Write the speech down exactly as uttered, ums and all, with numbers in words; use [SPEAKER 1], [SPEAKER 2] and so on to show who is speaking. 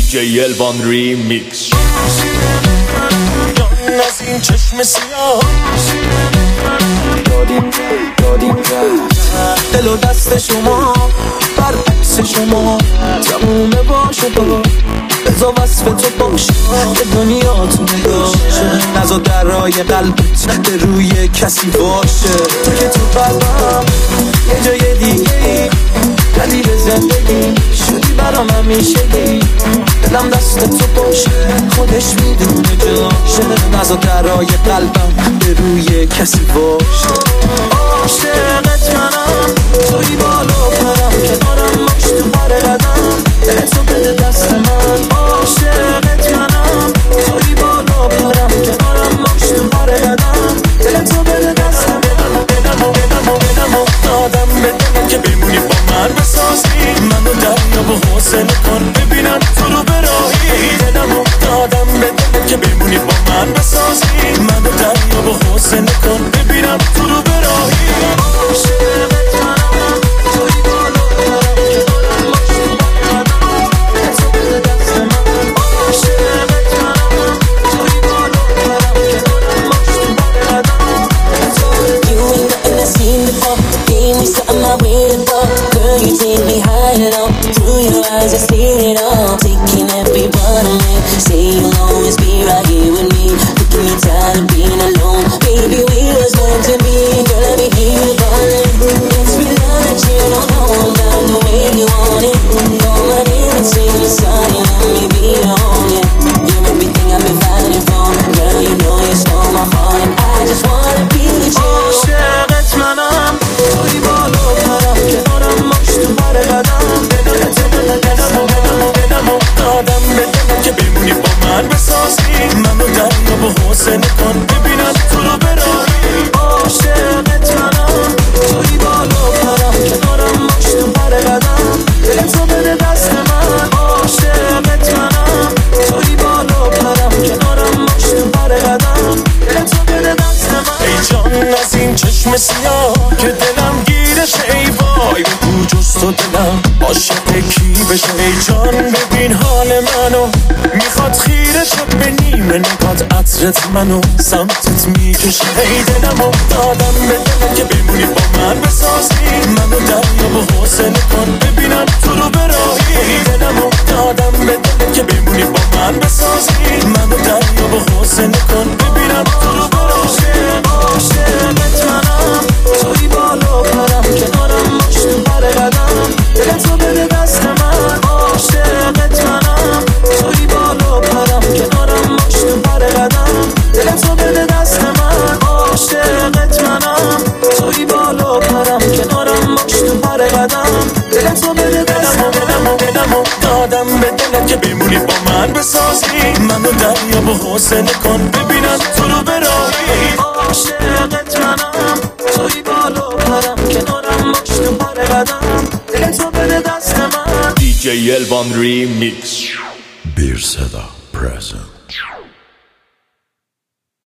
[SPEAKER 1] جی الوان ریمیکس.
[SPEAKER 2] از این چشم سیاه دل و دست شما برعکس شما تمومه باشه تو بزا وصف تو باشه به دنیا تو نگاشه نزا درای قلبت به روی کسی باشه تو که تو قلبم یه جای دیگه ای دلیل زندگی شدی برام همیشگی دلم دست تو باشه خودش میدونه جاشه نزا درای قلبم به روی کسی باشه عاشقت منم توی بالا پرم کنارم باش تو هر قدم دلتو بده دست من عاشقت منم توی بالا پرم کنارم باش تو هر قدم دلتو بده دست من بدم و بدم و بدم و دادم به دلم که بمونی با من بسازی منو دریا و حسن کن ببینم تو رو براهی بدم و دادم به دلم که بمونی با من بسازی منو دریا و حسن کن ببینم تو رو براهی عاشقت منم توی بالا پرم کنارم باش تو هر قدم دلتو بده دست من عاشقت منم توی بالا پرم کنارم باش تو هر قدم دلتو بده.
[SPEAKER 3] You ain't nothing I've seen before. Gave me something I waited for. Girl, you take me higher and low. Through your eyes I see it all. Taking every part of me. Say you'll always be right here with me. Looking me tired of being alone. Baby, we was meant to be. Girl, let me hear you calling. It's real love that you don't know about the way you want it. All my neighbors sing the song and let me be your own, yeah. You're everything I've been fighting for. Girl, you know you stole my heart and I just wanna be with you.
[SPEAKER 2] عاشقت منم توی بالا پرم کنارم باش تو هر قدم دلتو بده دست و بدم و بدم و دادم به دلم که بمونی با من بسازی منو دریا و حسن کن ببینم تو رو براهی عاشقت منم توی بالا پرم کنارم باش تو هر قدم دلتو بده دست من عاشقت منم توی بالا پرم کنارم باش تو هر قدم دلتو بده دست من ای جان از این چشم سیاه که دلم گیرشه ای وای بگو جز تو دلم عاشق کی بشه ای جان ببین حال منو میخواد خیره شد به نیمه نگات عطرت منو سمتت میکشه ای دلم و دادم به دلم که بمونی با من بسازی منو دریا و حسن کن ببینم تو رو براهی ای دلم و دادم به دلم که بمونی با من بسازی منو دریا و حسن کن ببینم تو رو براهی عاشقت منم توی بالا پرم کنارم باش تو هر قدم دلتو بده دست من عاشقت منم توی بالا پرم کنارم باش تو هر قدم دلتو بده دست من عاشقت منم توی بالا پرم کنارم باش تو هر قدم دلتو بده دست من بدم و بدم و دادم به دلم که بمونی با من بسازی منو دریا و حسن کن ببینم تو رو براهی عاشقت منم توی بالا پرم کنارم باش تو هر قدم دلتو بده دست من
[SPEAKER 1] دی جی الوان ریمیکس.
[SPEAKER 4] Bir Seda present.